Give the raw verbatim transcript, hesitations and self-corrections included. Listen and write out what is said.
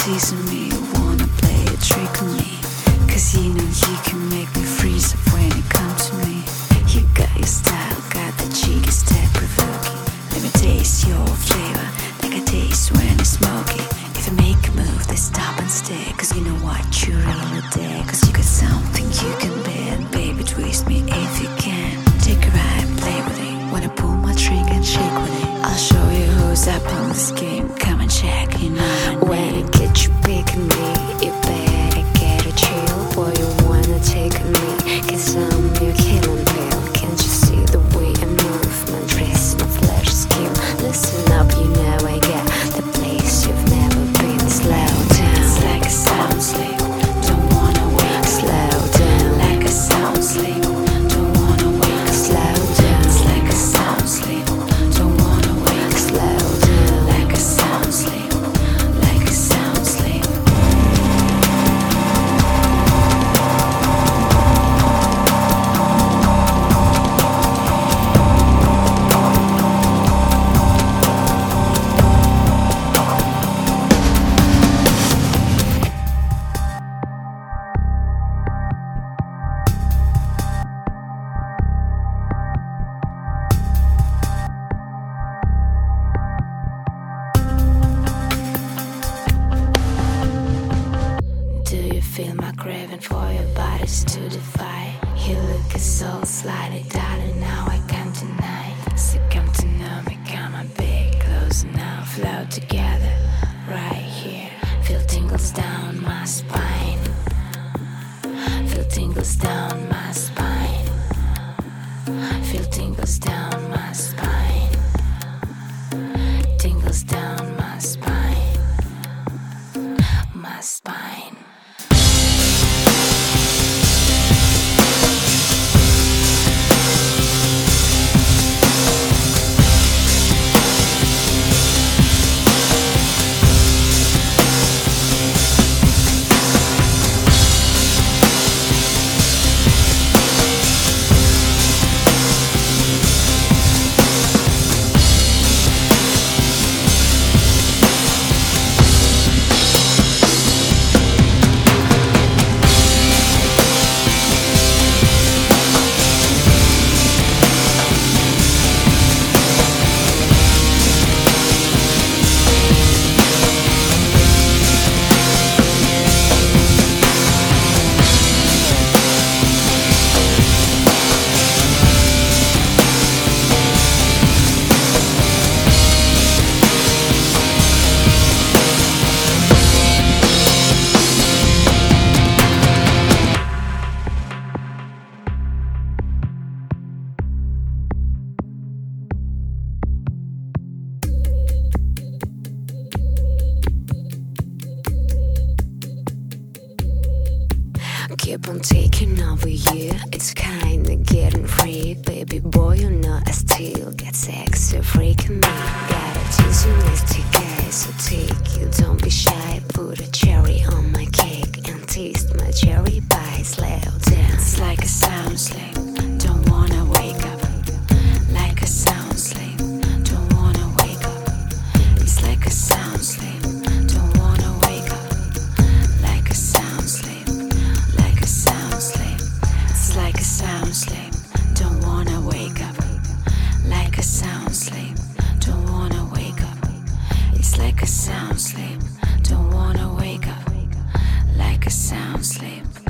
teasing me, wanna play a trick on me. Cause you know you can make me freeze up when it comes to me. You got your style, got the cheeky step provoking. Let me taste your flavor, like I taste when it's smoky. If I make a move, they stop and stare. Cause you know what, you really dare. Cause you got something you can bear. Baby, twist me if you can. Take a ride, play with it. Wanna pull my trigger and shake with it. I'll show you who's up on this game. Come and check, you know. When I get you picking me, you better get a chill. Boy, you wanna take me, cause I'm your killing pill. Can't you see the way I move? My dress, my flesh skin. Listen up, you know I got the place you've never been. Slow down, It's like a sound sleep. Don't wanna wake. slow down, Like a sound sleep. Don't wanna wake. slow down, It's like a sound sleep. Don't wanna wake. slow down. Like a sound sleep. Like a sound sleep. Do you feel my craving for your bodies to defy? You look so slightly darling, now I can't deny. So come to know me, come a bit closer now. Flow together, right here. Feel tingles down my spine. Feel tingles down my spine. Feel tingles down my spine. Tingles down my spine. My spine. Keep on taking over you, it's kinda getting free. Baby boy, you know I still get sexy, freaking me. Gotta tease you with T K, so take you, don't be shy. Put a cherry on my cake and taste my cherry pie. Slow down, It's like a sound sleep. Don't wanna wake up. Like a sound sleep. Don't wanna wake up. It's like a sound sleep. Don't wanna wake up. Like a sound sleep. Like a sound sleep. It's like a sound sleep. Don't wanna wake up. Like a sound sleep. Don't wanna wake up. It's like a sound sleep. Don't wanna wake up. Like a sound sleep.